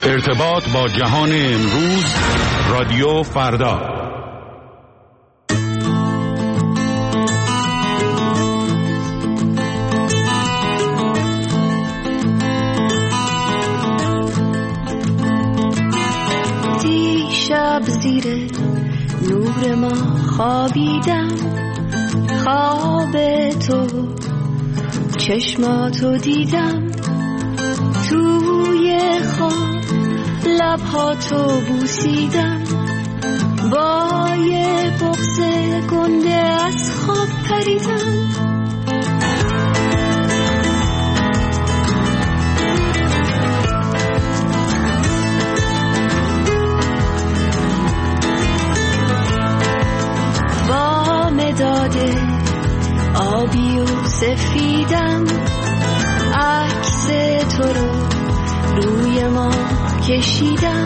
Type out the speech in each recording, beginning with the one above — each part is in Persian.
ارتباط با جهان امروز، رادیو فردا. دیشب زیر نور ما خوابیدم، خواب تو چشماتو دیدم، توی خواب لبهاتو بوسیدم، با یه بغض گنده از خواب پریدم. با مداد آبی و سفیدم، عکس تو رو روی ما کشیدم،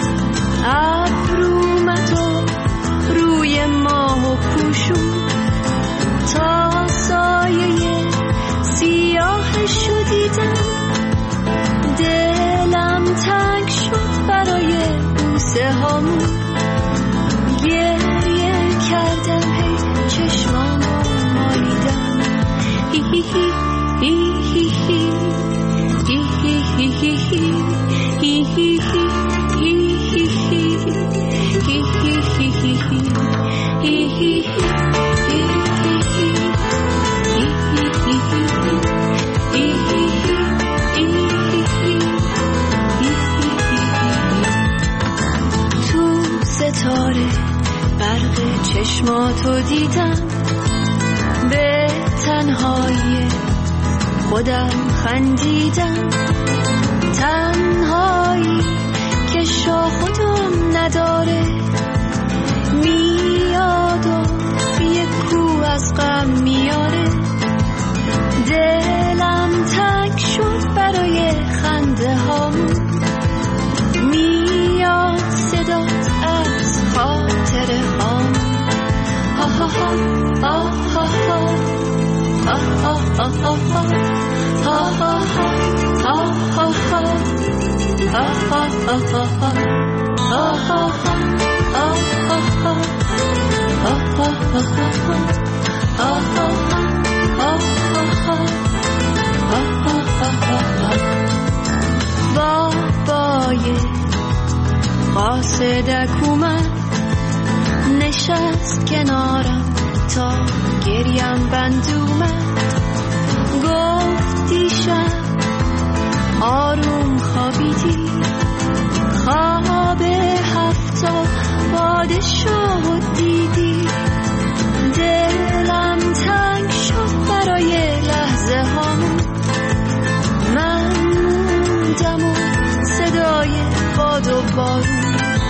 ابرومتو روی ماه پوشون، تا سایه سیاهشو دیدم. دلم تنگ شد برای بوسه هامون، گریه کردم، هی چشمامو مالیدم. هی هی هی هی هی هی هی هی تو ستاره برق چشماتو دیدم، به تنهایی خودم خندیدم، تنهایی که شاخ و دم نداره، میاد و یه کوه از غم میاره. دلم تنگ شد برای خنده هامون، میاد صدات از خاطر هامون. ها ها ها ها ها ها ها بابای قاصدک اومد، نشست کنارم تا گریم بند اومد، گفت دیشب آروم خوابیدی، خواب 7 پادشاه دیدی. دلم تنگ شد برای لحظه هامون، من موندم و صدای باد و بارون.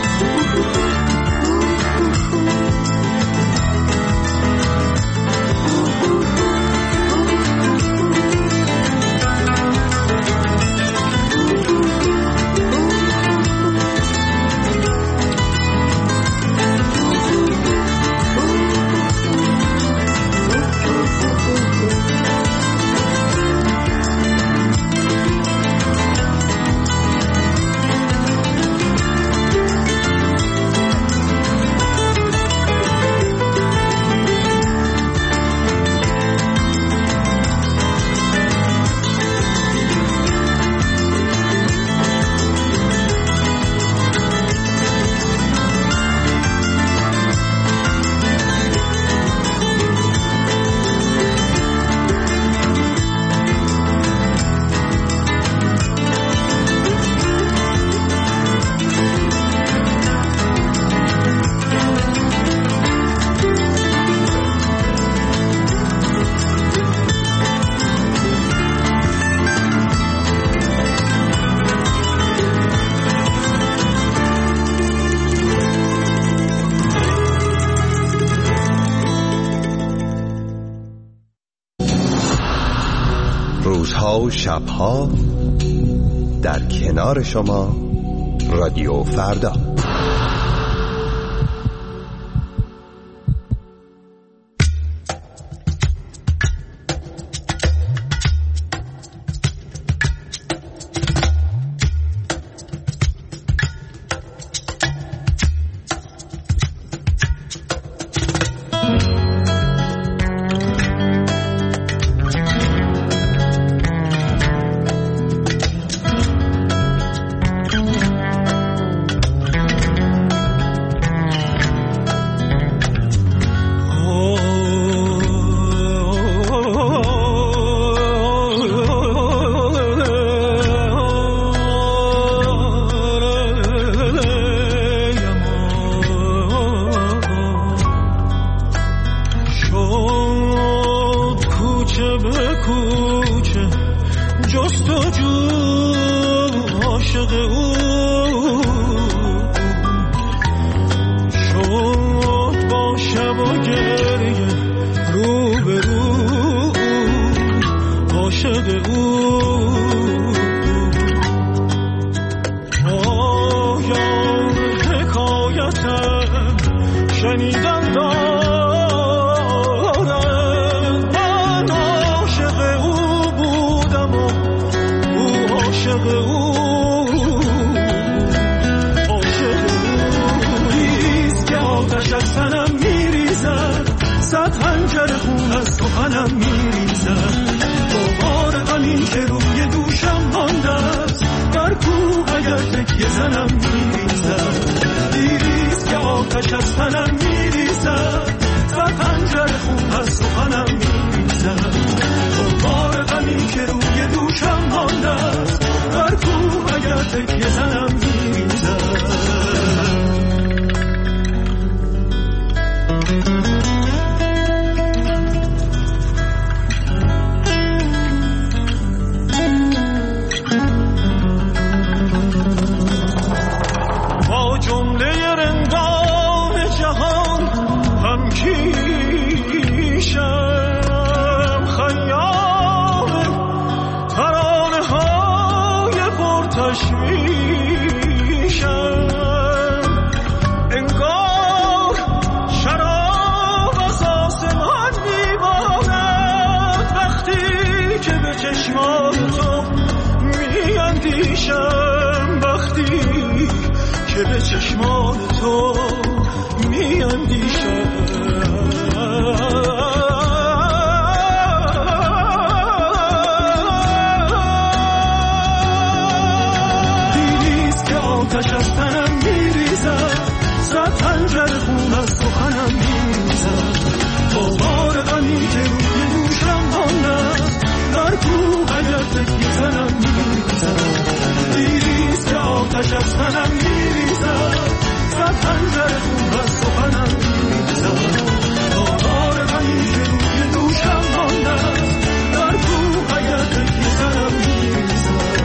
روزها و شبها در کنار شما، رادیو فردا. عاشق او شد با شب و گریه رو به رو عاشق او پایان حکایتم شنیدن دارم من عاشق او بودم و او عاشق او تنم میریزد صد خنجر خون از سخنم میریزد بار غمی که روی دوشم مانده است در کوه اگر تکیه زنم میریزد دیریست که آتش از تنم میریزد صد خنجر خون از سخنم میریزد بار غمی که روی دوشم مانده است در کوه اگر تکیه زنم میریزد با جمله رندان جهان هم کیشم خیام ترانه های پرتشویشم انگار شراب از آسمان میبارد وقتی که به چشمان تو میاندیشم وقتی که به چشمان تو میاندیشم دیریست که آتش از تنم میریزد صد خنجر خون از سخنم میریزد با بار غمی که روی دوشم مانده در کوه اگر تکیه زنم میریزد دیریست که آتش از تنم میریزد صد خنجر خون از سخنم میریزد با بار غمی که روی دوشم مانده در کوه اگر تکیه زنم میریزد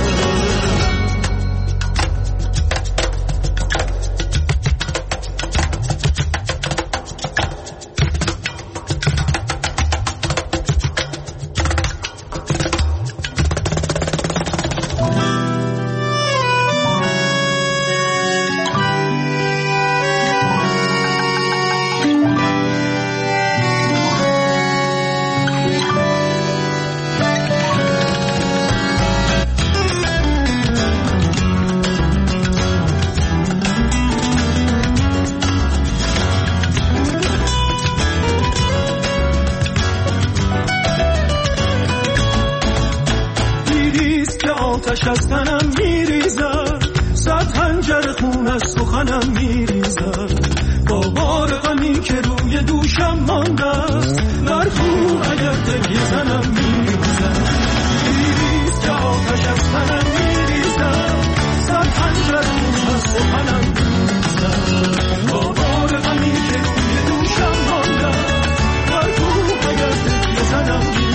آتش از تنم میریزد صد خنجر خون از سخنم میریزد با بار غمی که روی دوشم مانده است در کوه اگر تکیه زنم میریزد دیریست که آتش از تنم میریزد صد خنجر خون از سخنم میریزد با بار غمی که روی دوشم مانده است در کوه اگر تکیه زنم میریزد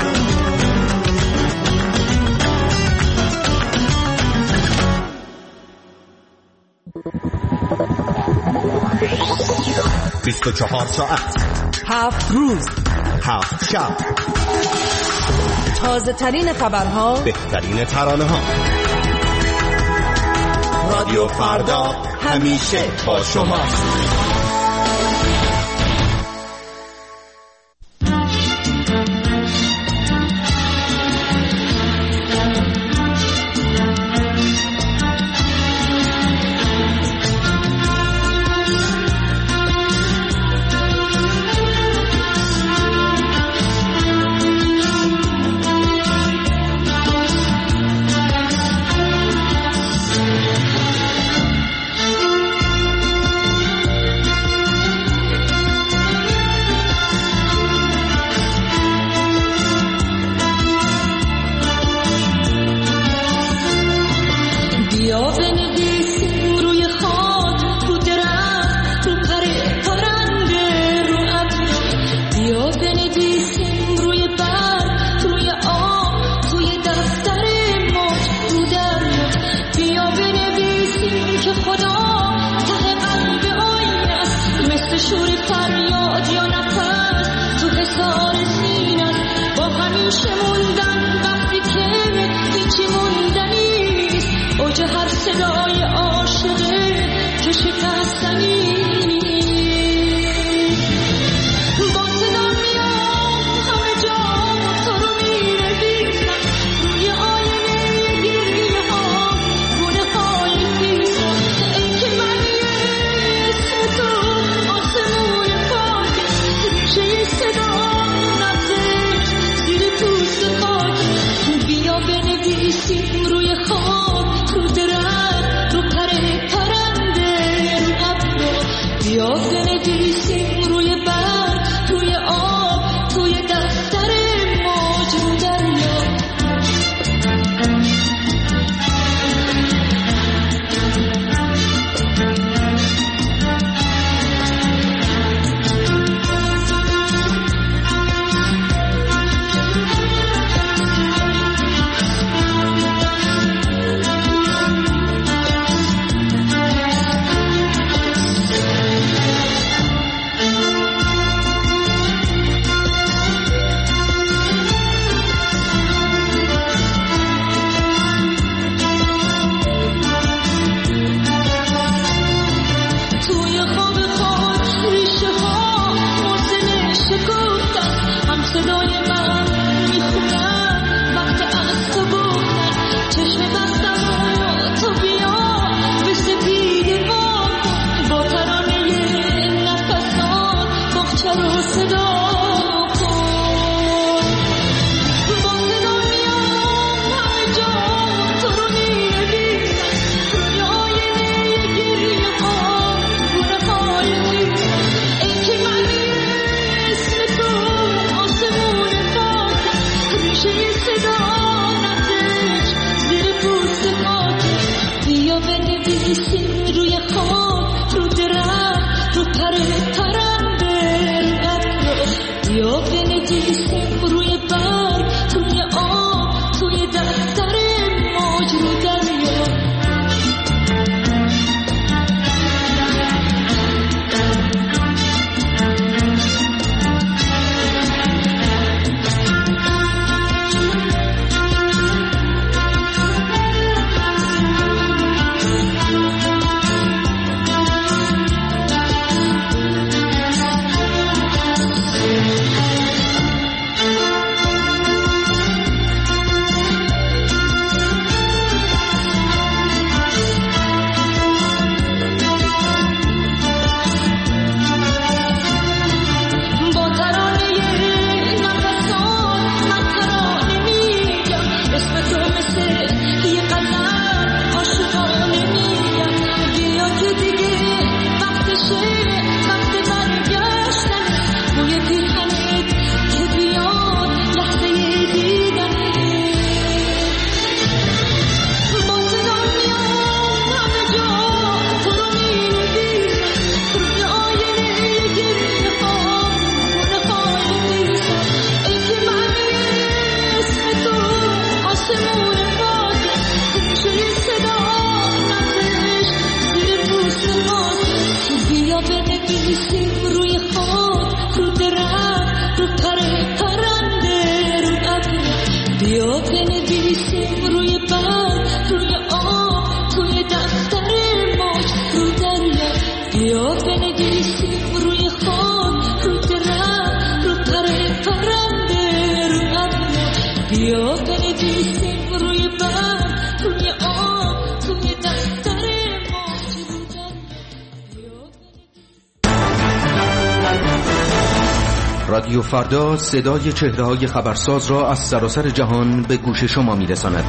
24 ساعت 7 روز 7 شب تازه ترین خبرها بهترین ترانه ها رادیو فردا همیشه با شما بیا صدای عاشقه که شکستنی با صدا میام همه جا تو رو می‌نویسم روی آینه گریه ها گونه های خیسم ای که من اسم تو آسمون پاک ریشه صدا نبزش زیر پوست خاک بیا بنویسیم روی خاک رو درخت رو پرنده رو ابر بیا بنویسیم روی برگ روی آب توی دفتر موج رو دریا توی خواب خاک ریشه ها موزل شکفتن هم صدای من میخونن وقت از تو گفتن چشم بستم و تو بیا به سپید ما با ترانه نفسان باغچه رو صدا کن با صدا میام همه جا تو رو می‌نویسم روی آینه گریه ها گونه های خیسم ای که من اسم تو آسمون پاک ریشه صدا نبزش زیر پوست خاک بیا بنویسیم روی خاک رو درخت رو پرنده رو ابر بیا بنویسیم روی برگ روی آب توی دفتر موج رو دریا با ترانه نفسان من ترانه میگم اسم تو مثل یه قلم عاشقانه میگم بیا که دیگه وقتشه وقت برگشتن بوی پیرهنت که بیاد لحظه دیدنه با صدا میام همه جا تو رو می‌نویسم روی آینه گریه ها گونه های خیسم ای که من اسم تو آسمون پاک ریشه صدا نبزش زیر پوست خاک بیا بنویسیم روی خاک رو درخت رو پرنده رو ابر بیا بنویسیم روی برگ روی آب توی دفتر موج رو دریا بیا بنویسیم روی خاک رو درخت رو پرنده رو ابر بیا بنویسیم روی برگ روی آب توی دفتر موج رو دریا رادیو فردا صدای چهره‌های خبرساز را از سراسر جهان به گوش شما می‌رساند.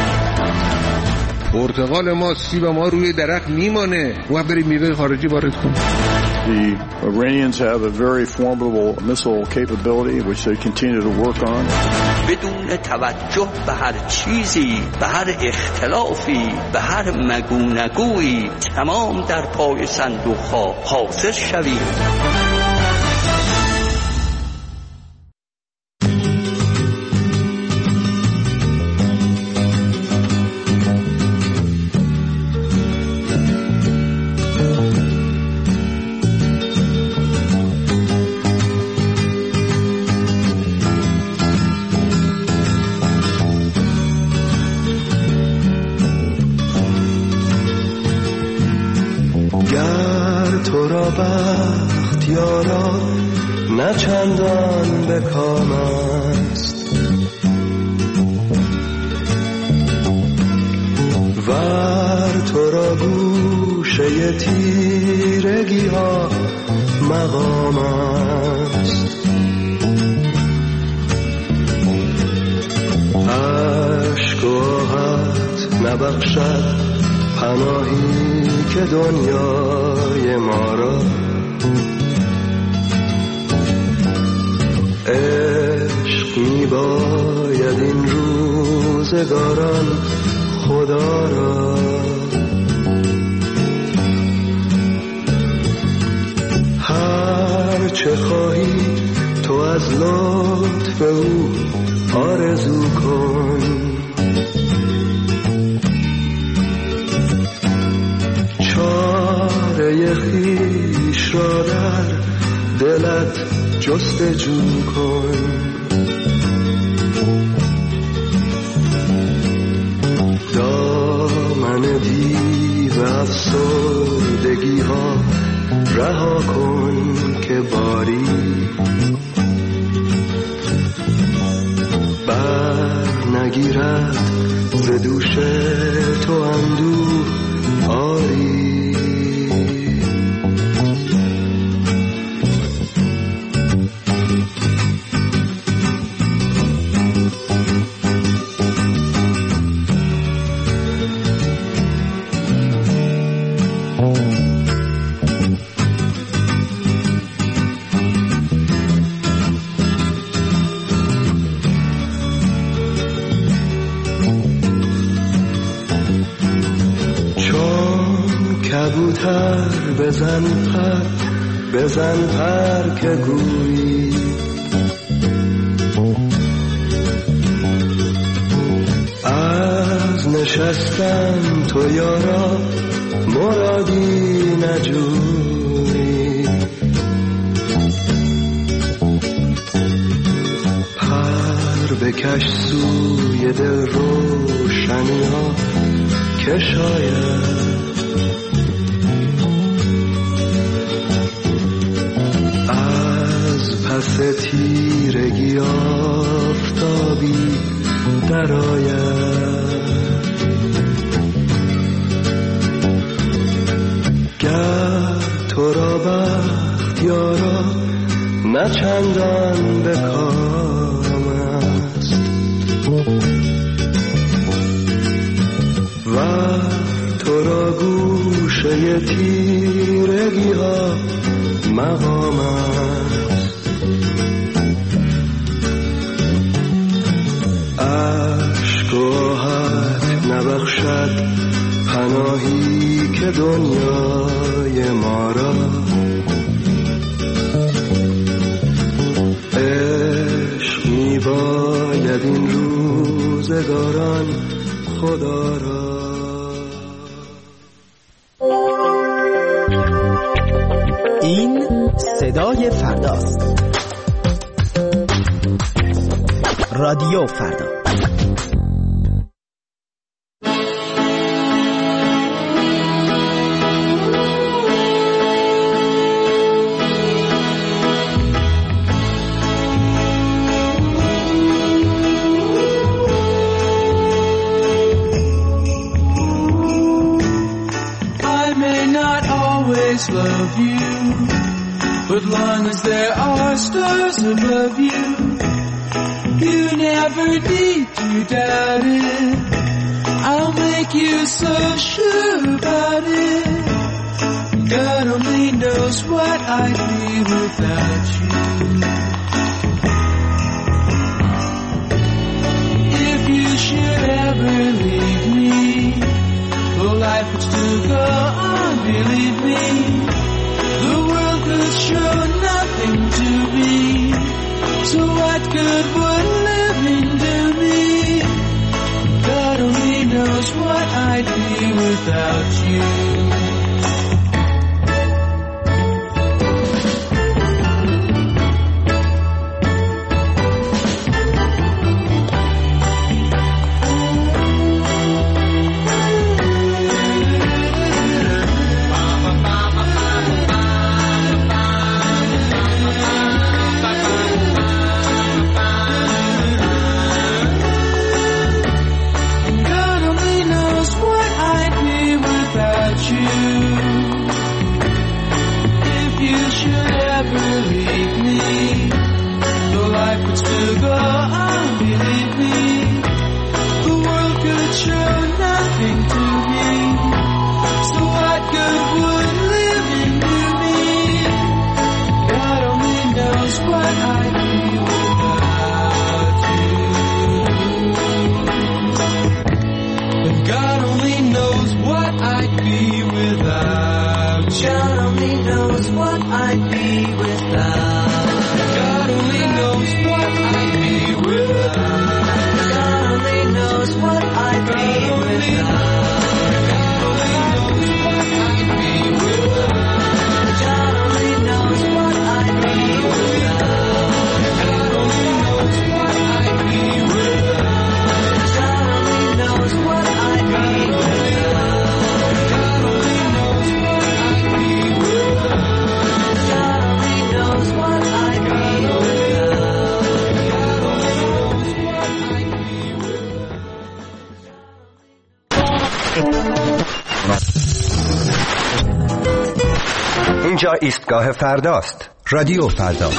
پرتقال ما سیب ما روی درخت میمانه و بریم میوه خارجی وارد کنیم. The Iranians have a very formidable missile capability which they continue to work on. بدون توجه به هر چیزی، به هر اختلافی، به هر مگونگویی تمام در پای صندوق‌ها حاضر شویم. را بخت یارا نه چندان به کام است، ور تو را گوشه تیرگی ها مقام است. عشق و آهت نبخشد پناهی که دنیای ما را، عشق می باید این روزگاران خدا را. هر چه خواهی تو از لطف او آرزو کن، چاره خویش را در دلت جستجو کن. دامن دیو افسردگی ها رها کن که باری بر نگیرد ز دوش تو اندوه آری. بزن پر که گویی از نشستن تو یارا مرادی نجویی. پر بکش سوی دل روشنی ها که شاید پس تیرگی آفتابی درآید. گر تو را بخت یارا نه چندان به کام است، و تو را گوشه تیرگی ها مقام است. عشق و آهت نبخشد پناهی که دنیای ما را، عشق می باید این روزگاران خدا را. این صدای فرداست. رادیو فردا. Love you, but long as there are stars above you, you never need to doubt it. I'll make you so sure about it. God only knows what I'd be without you. If you should ever leave me, well, life would still go on, believe me. The world could show nothing to me, so what good would living do me? God only knows what I'd be without you. اینجا ایستگاه فرداست. رادیو فردا.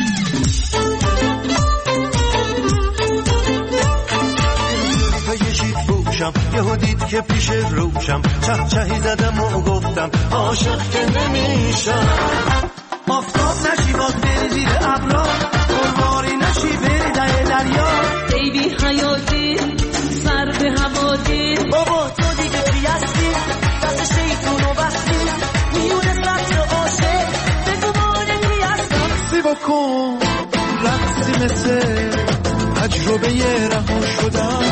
یهو دید که پیش روشم چهچهی زدم و گفتم عاشق که نمیشم. آفتاب نشی باز بری زیر ابرا، قربانی نشی بری در دریا. ای بی حیاتی سر به هوادی، بابا تو دیگه چی هستی؟ دست شیطون و بستی میونه سطر عاشق بگو مانگی هستم. سی بکن رقصی مثل تجربه رها شدم.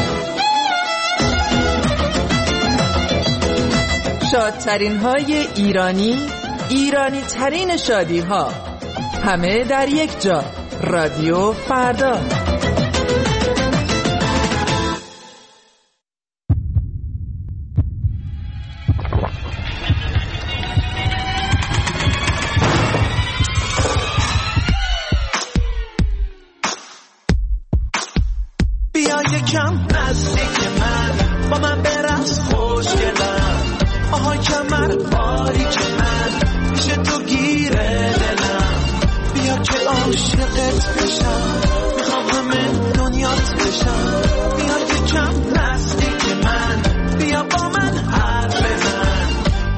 شادترین های ایرانی ترین شادی ها، همه در یک جا. رادیو فردا. بیا یکم نزدیک من، با من برقص خوشگلم. آهای کمر باری که من پیش تو گیره دلم. بیا که عاشقت بشم، میخوام همه دنیات بشم. بیا یکم نزدیک من، بیا با من حرف بزن.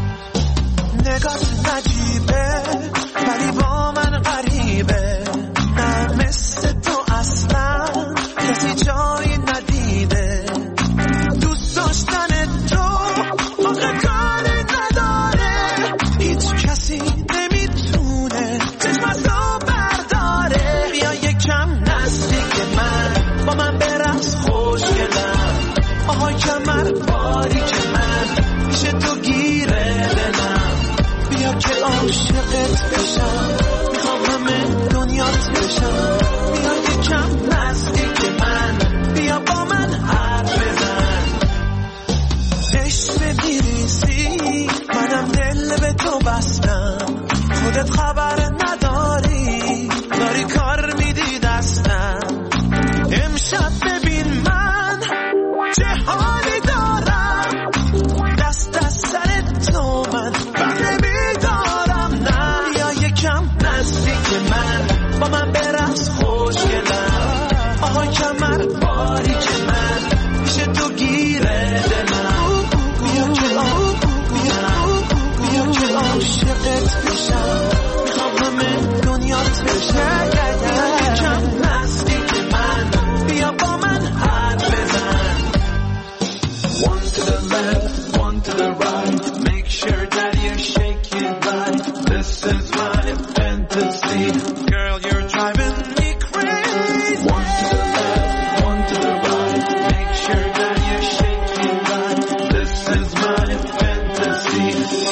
نگات عجیبه ولی با من غریبه، نه مثل تو اصلا کسی جایی ندیده. دوست داشتن تو آخه کاری نداره، هیچ کسی نمیتونه چشمت رو برداره. بیا یکم نزدیک من، با من برقص خوشگلم. آهای کمر باری که من پیش تو گیره دلم. بیا که عاشقت بشم، میخوام همه دنیات بشم. بیا یکم نزدیک من، بیا با من حرف بزن. عشق میریزی منم دل به تو بستم، خودت خبر نداری داری کار میدی دستم. امشب ببین من چه حالی دارم، دست از سر تو من بهره بیدارم. نه بیا یکم نزدیک من، با من برقص خوشگلم. آهای کمر باری که من پیش تو گیره دلم. بیا که عاشقت بشم، میخوام همه دنیات بشم. یکم نزدیک من، بیا با من حرف بزن. One to the left, one to the right, make sure that you shake it right. This is my fantasy, girl you're driving me crazy. One to the left, one to the right, make sure that you shake it right. This is my fantasy.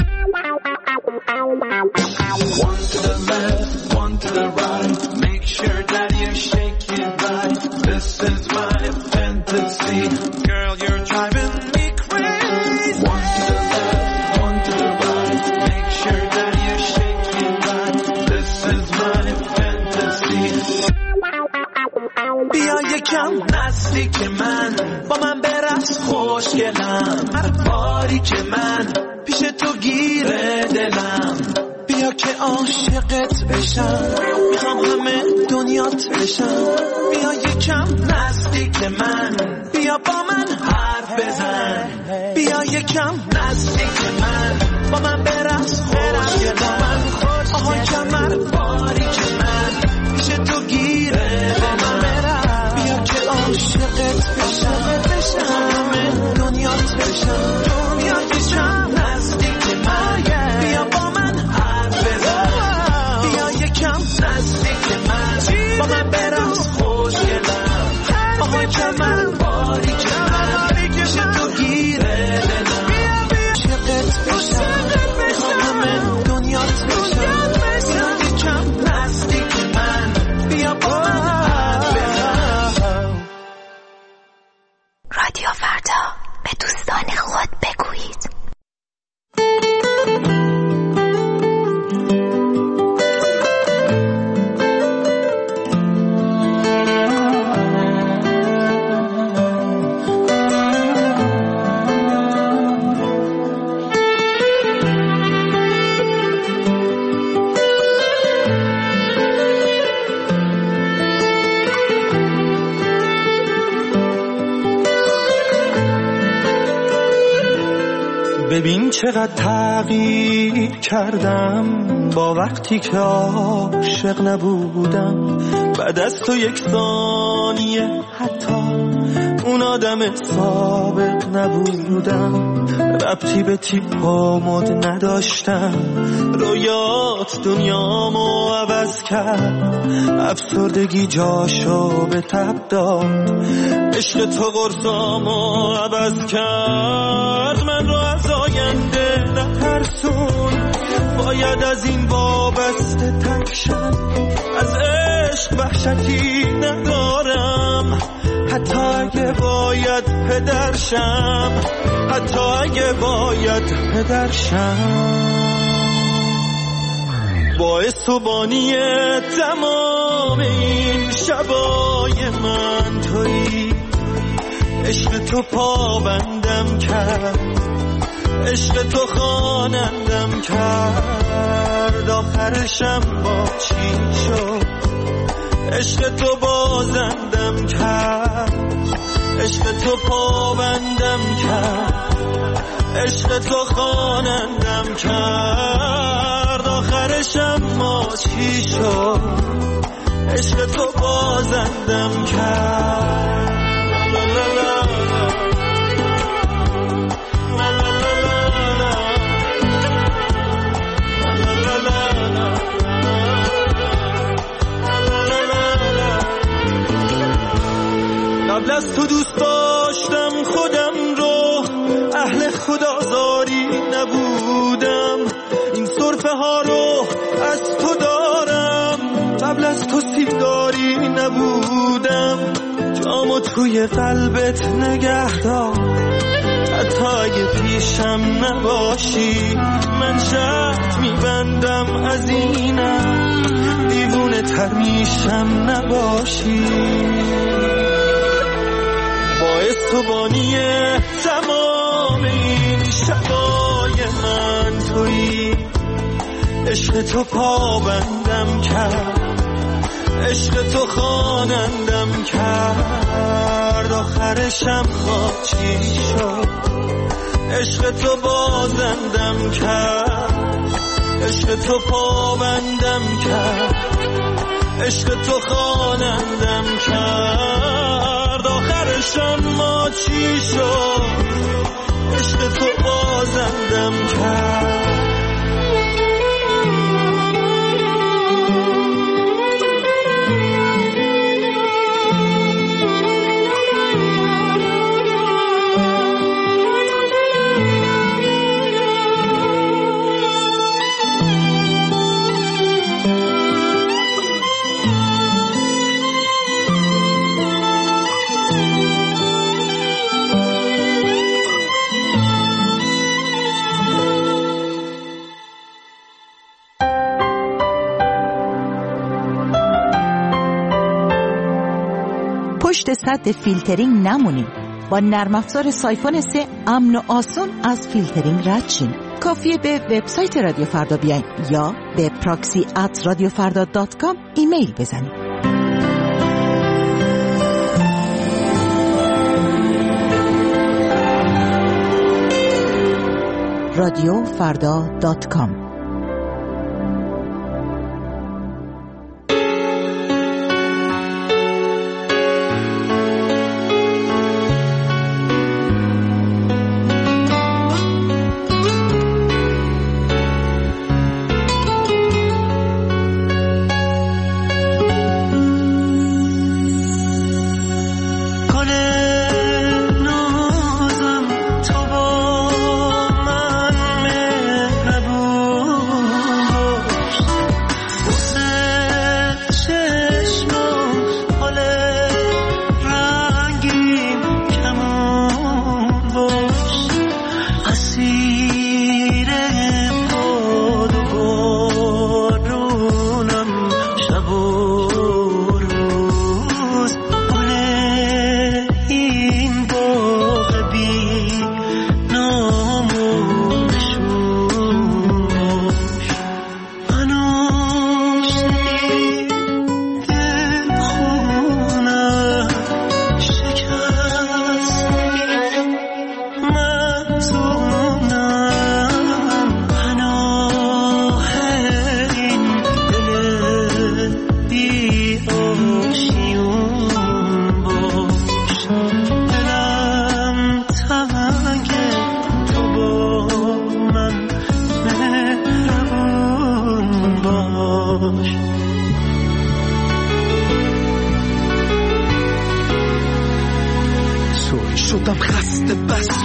One to the left, one to the right, make sure that you shake it right. This is my fantasy, girl you're driving me crazy. One to the left, one to the right, make sure that you shake it right. This is my fantasy. بیا یکم نزدیک من، با من برقص خوشگلم. هر باری که من پیش تو گیره دلم. بیا که عاشقت بشم، میخوام همه دنیات بشم. بیا یکم نزدیک من، بیا با من حرف بزن. بیا یکم نزدیک من، با من برقص خوشگلم. آهای کمر باری که من پیش تو گیره دلم. بیا که عاشقت بشم، همه دنیات بشم. بیا یکم نزدیک من، بیا با من حرف بزن. بیا یکم نزدیک من، با من برقص خوشگلم. آهای کمر باری که من پیش تو گیره دلم. عاشقت بشم، همه دنیات بشم. بیا یکم ببین چقدر تغییر کردم با وقتی که عاشق نبودم. بعد از تو یک ثانیه حتی اون آدم سابق نبودم. ربطی به تیپ و مد نداشتم، رویات دنیامو عوض کرد، افسردگی جاشو به تب داد، عشق تو قرصامو عوض کرد. من رو از آینده نترسون، باید از این وابسته تک شم، از عشق وحشتی ندارم، حتی اگه باید پدرشم، حتی اگه باید پدرشم. باعث و بانی تمام این شبای من تویی، عشق تو پابندم کرد، عشق تو خوانندم کرد، آخرشم با چی شد؟ عشق تو بازندم کرد، عشق تو پابندم کرد، عشق تو خوانندم کرد، آخرشم ما چی شد؟ عشق تو بازندم کرد. لا لا لا قبل از تو دوست داشتم خودم رو، اهل خدازاری نبودم، این سرفه ها رو از تو دارم. قبل از تو سیگاری نبودم، جامو توی قلبت نگه دار، حتی اگه پیشم نباشی من شرط میبندم از اینم، دیوونه تر میشم نباشی. باعث تو بانی تمام این شبای من تویی، عشق تو پابندم کرد، عشق تو خوانندم کرد، آخرشم چی شد؟ عشق تو بازندم کرد، عشق تو پابندم کرد، عشق تو خوانندم کرد، آخرشم ما چی شد؟ عشق تو بازندم کرد. پشت سد فیلترینگ نمونید. با نرم افزار سایفون 3 امن و آسون از فیلترینگ رد شین. کافیه به وبسایت رادیو فردا بیاین یا به proxy@radiofarda.com ایمیل بزنید. radiofarda.com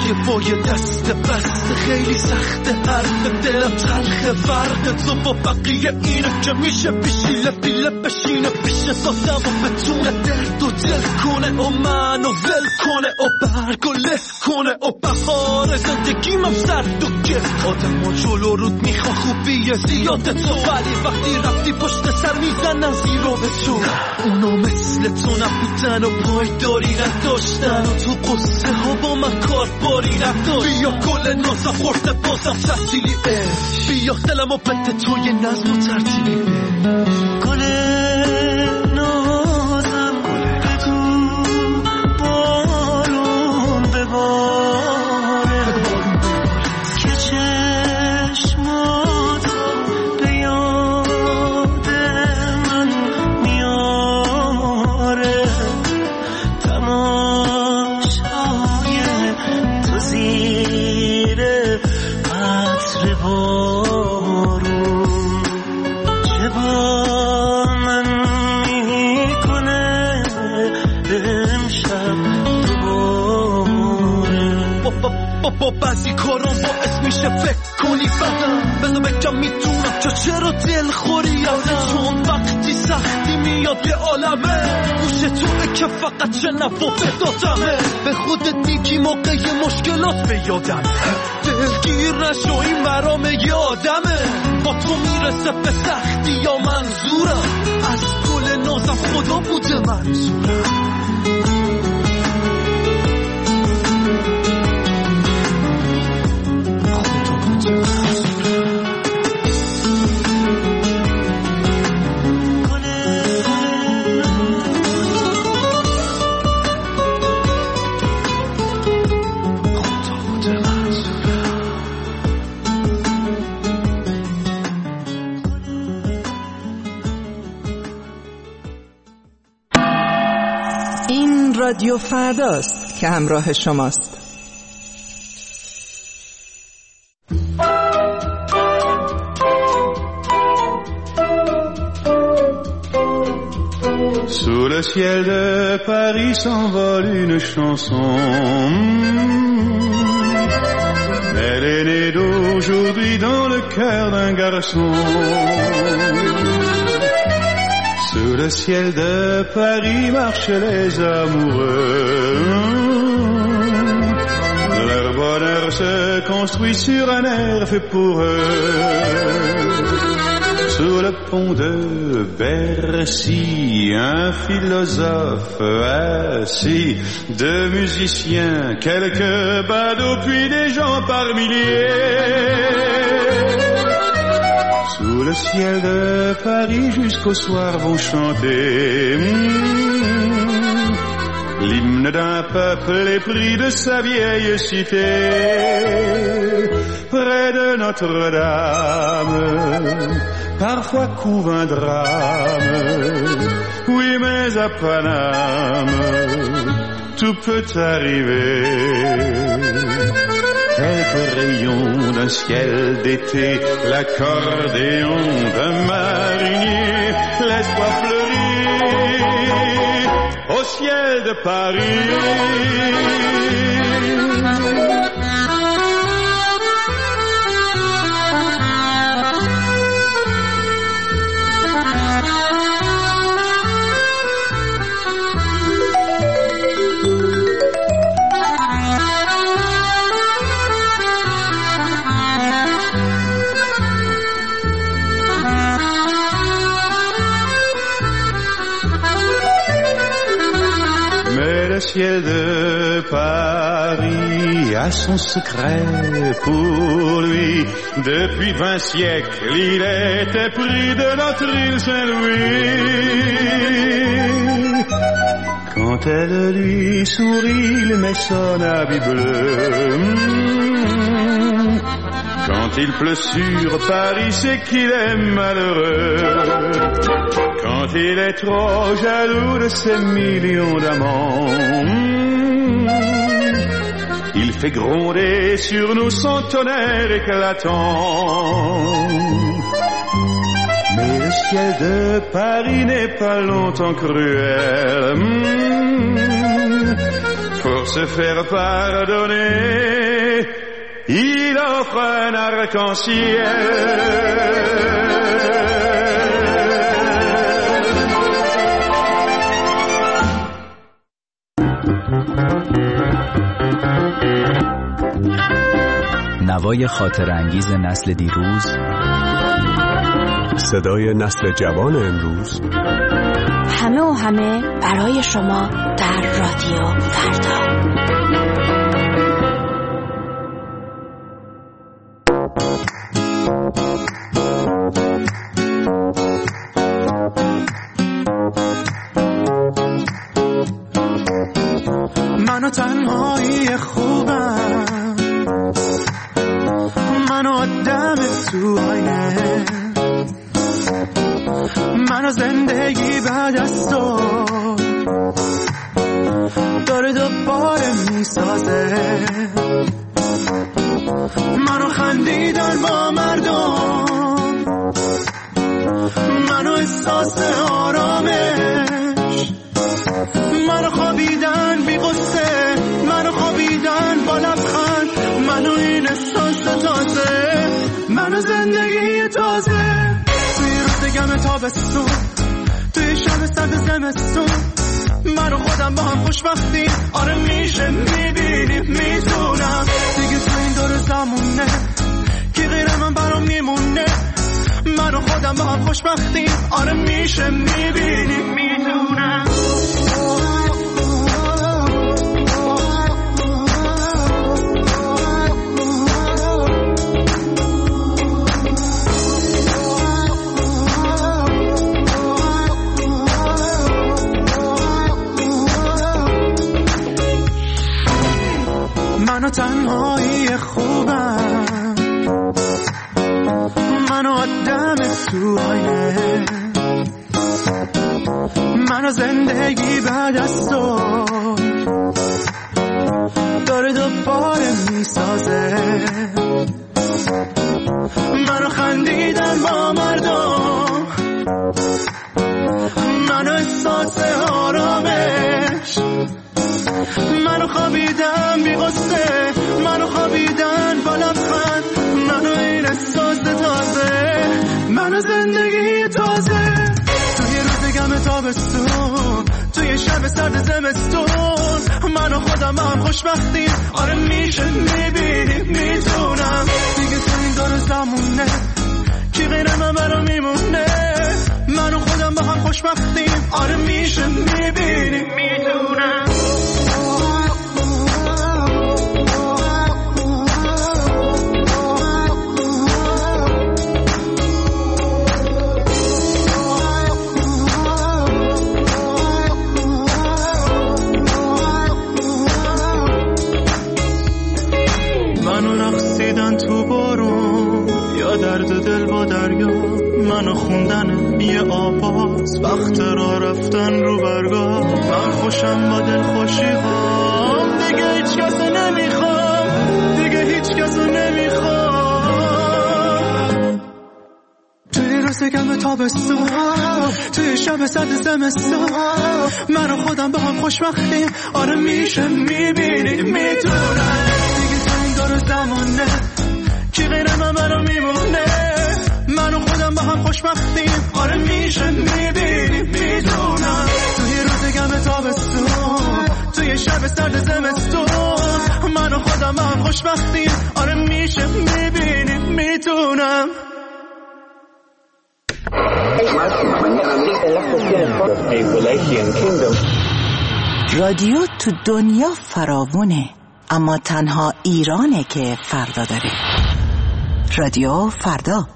که با یه دست بسته خیلی سخته حرف دلم تلخه فرق تو با بقیه اینه که میشه پیشیله پیله بشینه پیش دادم و بتونه درد و دل کنه و منو ول کنه و برگ و له کنه و بهار زندگیم هم سرد و گل آدم ها جلو رود میخوان خوبیه زیاد تو ولی وقتی رفتی پشت سر میزنن زیرو به تو اونا مثل تو نبودن و پایداری نداشتن و تو قصه ها با من کار باری نداشت بیا کل نازم خورده بازم تحصیلی بیا دلم و بده توی نظم و ترتیبی کل نازم به تو بارون بباره که چشمات به یاد من میاره تماشای تو زیر عطر بارون چه با من میکنه امشب با بعضی کارام باعث میشه فکر کنی بدم بذار بگم میتونم چرا دل خوری چون وقتی سختی میاد یه عالمه گوش توه که فقط شنف و بدادمه به خودت میگی موقع مشکلات به یادم دلگیر نشو این مرام یه آدمه با تو میرسه به سختی یا منظورم از گل نازم خدا بوده منظورم رادیو فرداست که همراه شماست. Sous le ciel de Paris s'envole une chanson. Elle est née d'aujourd'hui dans le cœur d'un garçon. Sous le ciel de Paris marchent les amoureux. Leur bonheur se construit sur un air fait pour eux. Sous le pont de Bercy, un philosophe assis, deux musiciens, quelques badauds, puis des gens par milliers. Sous le ciel de Paris jusqu'au soir vont chanter l'hymne d'un peuple épris de sa vieille cité. Près de Notre-Dame, parfois couve un drame. Oui, mais à Paname, tout peut arriver. Quelques rayons d'un ciel d'été, l'accordéon d'un marinier, laisse-toi fleurir au ciel de Paris. Le ciel de Paris a son secret pour lui. Depuis 20 siècles, il était pris de notre île Saint-Louis. Quand elle lui sourit, il met son habit bleu. Quand il pleut sur Paris, c'est qu'il est malheureux. Quand il est trop jaloux de ses millions d'amants, il fait gronder sur nous son tonnerre éclatant. Mais le ciel de Paris n'est pas longtemps cruel. pour se faire pardonner, il offre un arc-en-ciel. نوای خاطر انگیز نسل دیروز، صدای نسل جوان امروز، همه و همه برای شما در رادیو فردا. منو تنهایی خوبم، منو آدم تو آینه، منو زندگی بعد از تو داره دوباره میسازه، منو خندیدن با مردم، منو احساس آرامش، منو خوابیدن بی غصه، منو خوابیدن با لبخند، منو این احساس تازه، منو زندگی تازه. توی روز گم تابستون، توی شب سرد زمستون، منو خودم با هم خوشبختیم. آره میشه میبینیم میتونم دیگه تو این دور زمونه کی غیر من برام میمونه، منو خودم با هم خوشبختیم. آره میشه میبینیم میتونم. منو تنهایی خوبم، منو آدم تو آینه، منو زندگی بعد از تو داره دوباره میسازه، منو خندیدن با مردم، منو احساس آرامش، منو خوابیدم بی غصه، منو خوابیدن با لبخند، منو این احساس تازه، منو زندگی تازه. توی روز گم تابستون، توی شب سرد زمستون، منو خودم هم خوشبختیم. آره میشه میبینیم میتونم دیگه تو این دور زمونه کی غیر من برام میمونه، منو خودم با هم خوشبختیم. آره میشه میبینیم میتونم. تو بارون یا درد دل با دریا، منو خوندن یه آواز، وقت را رفتن رو برگاه، من خوشم با دل خوشی هام، دیگه هیچ کسو نمیخوام، دیگه هیچ کسو نمیخوام. توی روز گم تابستون، توی شب سرد زمستون، منو خودم با هم خوشبختیم. آره میشه میبینیم میتونم دیگه تو این دور زمانه کی غیر من برام میمونه، منو خودم با هم خوشبختیم. آره میشه میبینیم میتونم توی روز گم تابستون، توی شب سرد زمستون، منو خودم با هم خوشبختیم. آره میشه میبینیم میتونم. رادیو تو دنیا فراوونه، اما تنها ایرانه که فردا داره. رادیو فردا.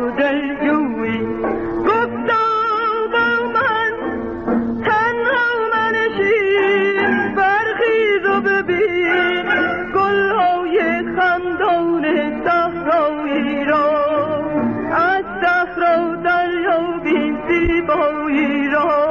تو دلجویی گفتا با من تنها منشین برخیز و ببین گلهای خندان صحرایی را از صحرا دریابیم زیبایی را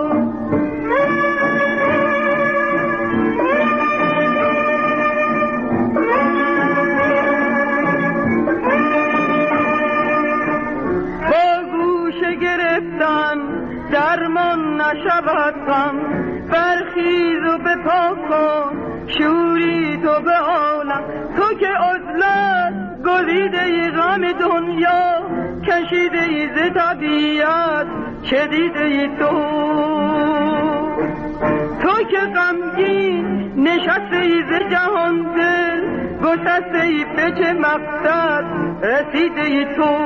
درمان نشود غم برخیز و بپا کن شوری تو به عالم تو که عزلت گزیده ای غم دنیا کشیده ای ز طبیعت شدیده ای تو که غمگین نشسته ای ز جهان دل گسسته ای به چه مقصد رسیده ای تو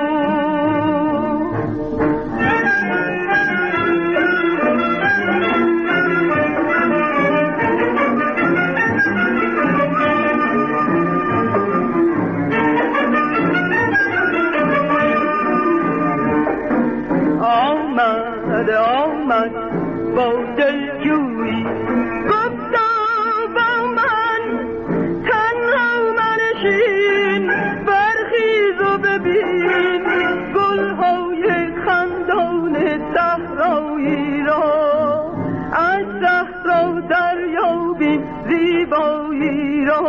آمد با دلجویی گفتا با من تنها منشین برخیز و ببین گلهای خندان صحرایی را از صحرا دریابیم زیبایی را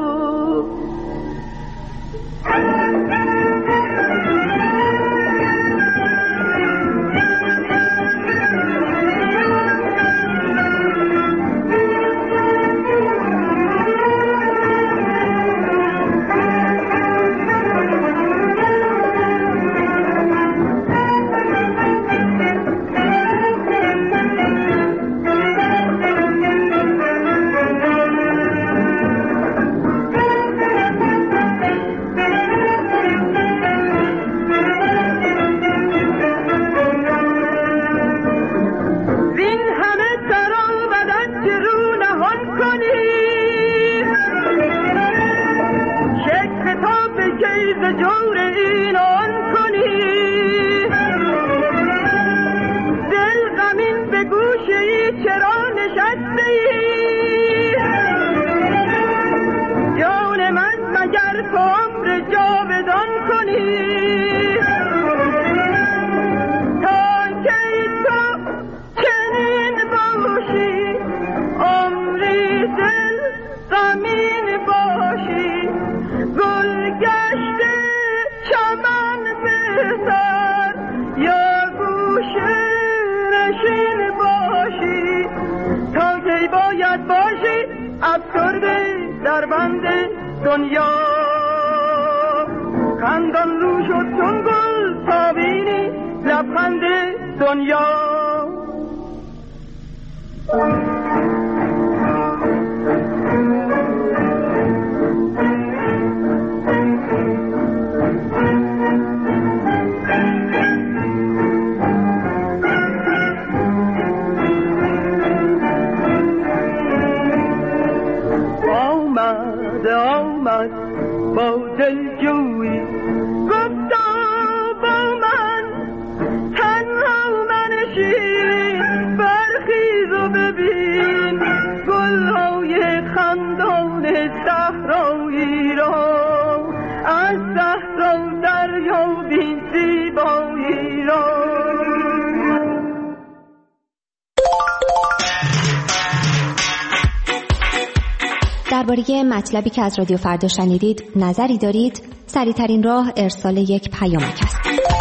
در بند دنیا خندان رو شد چون گل تا بینی لبخند دنیا آمد با دلجویی گفتا با من تنها منشین برخیز و ببین گلهای خندان صحرایی را از صحرا دریابیم زیبایی را درباره مطلبی که از رادیو فردا شنیدید نظری دارید؟ سریع‌ترین راه ارسال یک پیامک است.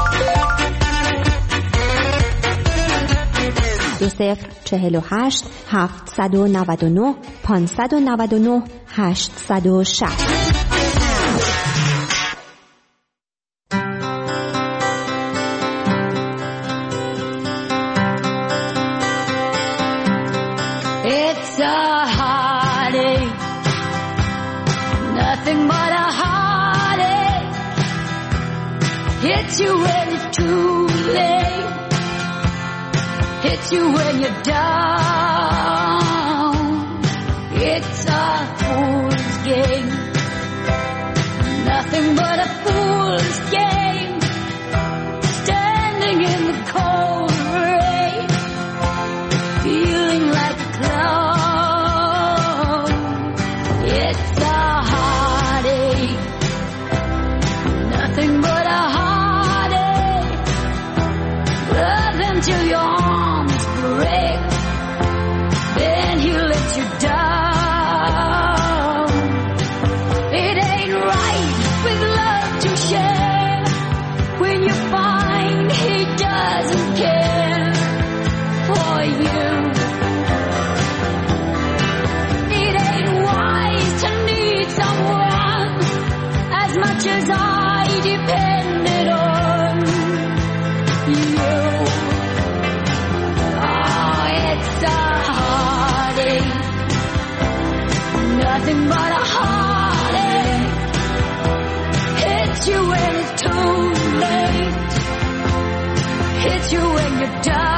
2048 799 599 860. It's a heartache, nothing but a heartache. Hits you when it's too late, hits you when you're down. It's a fool's game, nothing but a fool's game. you're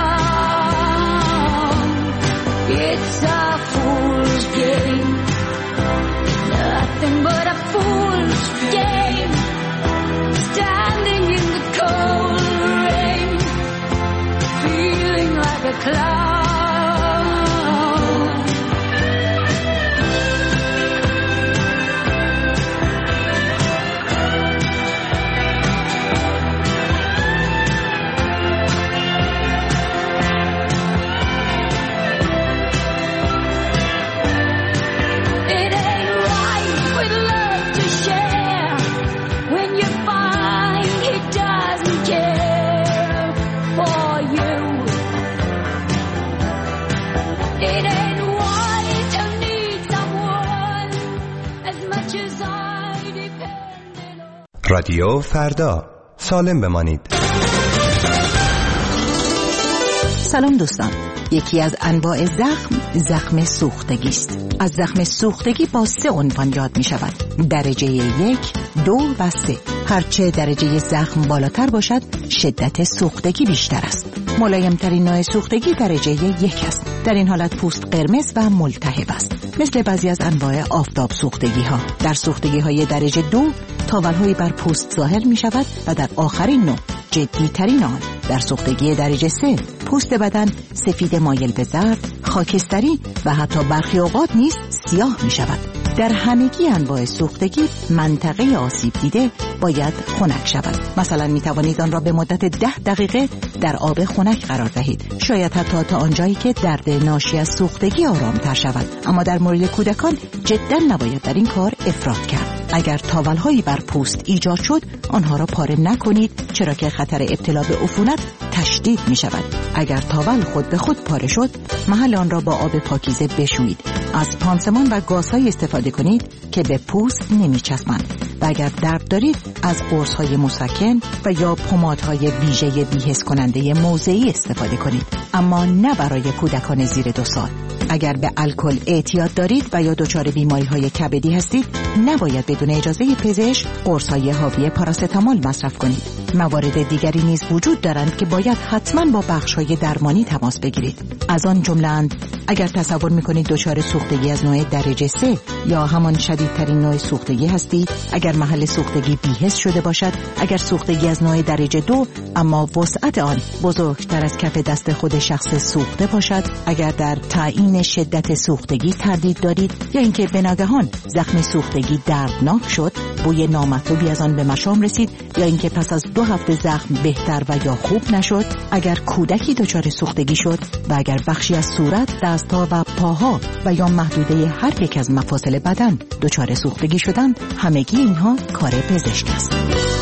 down. It's a fool's game, nothing but a fool's game. Standing in the cold rain, feeling like a clown. رادیو فردا، سالم بمانید. سلام دوستان. یکی از انواع زخم سوختگی است. از زخم سوختگی با 3 عنوان یاد می شود: درجه 1، 2 و 3. هرچه درجه زخم بالاتر باشد شدت سوختگی بیشتر است. ملایمترین نوع سوختگی درجه 1 است. در این حالت پوست قرمز و ملتهب است، مثل بعضی از انواع آفتاب سوختگی ها. در سوختگی های درجه 2 تاول‌هایی بر پوست ظاهر می شود و در آخرین نوع جدی ترین آن در سوختگی درجه 3 پوست بدن سفید مایل به زرد، خاکستری و حتی برخی اوقات نیز سیاه می شود. در همگی انواع سوختگی منطقه آسیب دیده باید خنک شود. مثلا می توانید آن را به مدت 10 دقیقه در آب خنک قرار دهید، شاید حتی تا آنجایی که درد ناشی از سوختگی آرام‌تر شود. اما در مورد کودکان جدا نباید در این کار افراط کرد. اگر تاول‌هایی بر پوست ایجاد شد آنها را پاره نکنید، چرا که خطر ابتلا به عفونت تشدید می شود. اگر تاول خود به خود پاره شد محل آن را با آب پاکیزه بشویید. از پانسمان و گازهای استفاده کنید که به پوست نمی چسبند و اگر درد دارید از قرص‌های مسکن و یا پمادهای ویژه بی‌حس کننده موضعی استفاده کنید، اما نه برای کودکان زیر 2 سال. اگر به الکل اعتیاد دارید و یا دچار بیماری‌های کبدی هستید نباید بدون اجازه پزشک قرص‌های حاوی پاراستامول مصرف کنید. موارد دیگری نیز وجود دارند که باید حتما با بخش‌های درمانی تماس بگیرید. از آن جمله‌اند اگر تصور می‌کنید دچار سوختگی از نوع درجه 3 یا همان شدیدترین نوع سوختگی هستید، اگر محل سوختگی بی‌حس شده باشد، اگر سوختگی از نوع درجه 2 اما وسعت آن بزرگتر از کف دست خود شخص سوخته باشد، اگر در تعیین شدت سوختگی تردید دارید یا اینکه به ناگهان زخم سوختگی دردناک شد، بوی نامطلوبی از آن به مشام رسید یا اینکه پس از 2 هفته زخم بهتر و یا خوب نشد، اگر کودکی دچار سوختگی شد و اگر بخشی از صورت، دست‌ها و پاها و یا محدوده هر یک از مفاصل بدن دچار سوختگی شدند، همگی اینها کار پزشک است.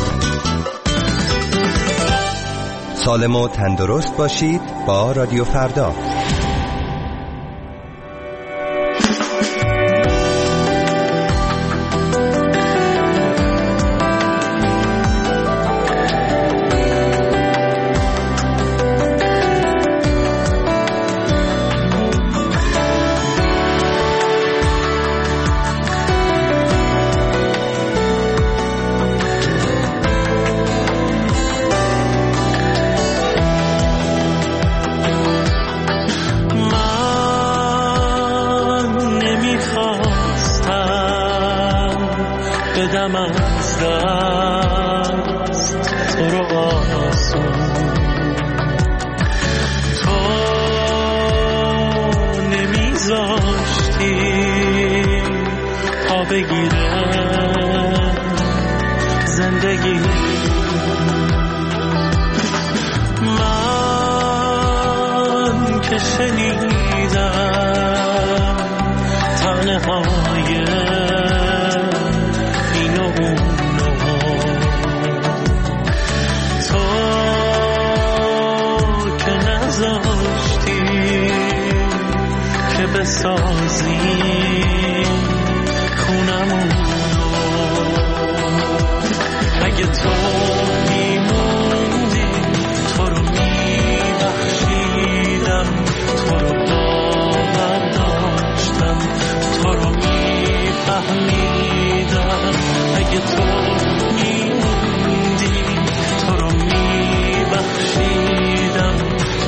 سالم و تندرست باشید با رادیو فردا. بدم از دست تو رو آسون، تو نمیذاشتی پا بگیره زندگی. من که شنیدم تنهای بسازی خونمون رو، اگه تو میموندی تو رو میبخشیدم، تو رو باور داشتم، تو رو میفهمیدم. اگه تو میموندی تو رو میبخشیدم،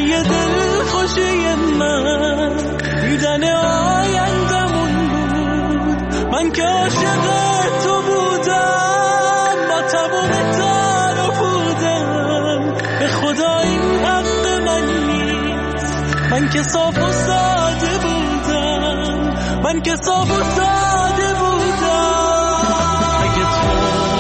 همه دل خوشی من دیدن آیندمون بود. من که عاشق تو بودم با تمام تار و پودم، به خدا این حق من نیست. من که صاف و ساده بودم، من که صاف و ساده بودم. اگه تو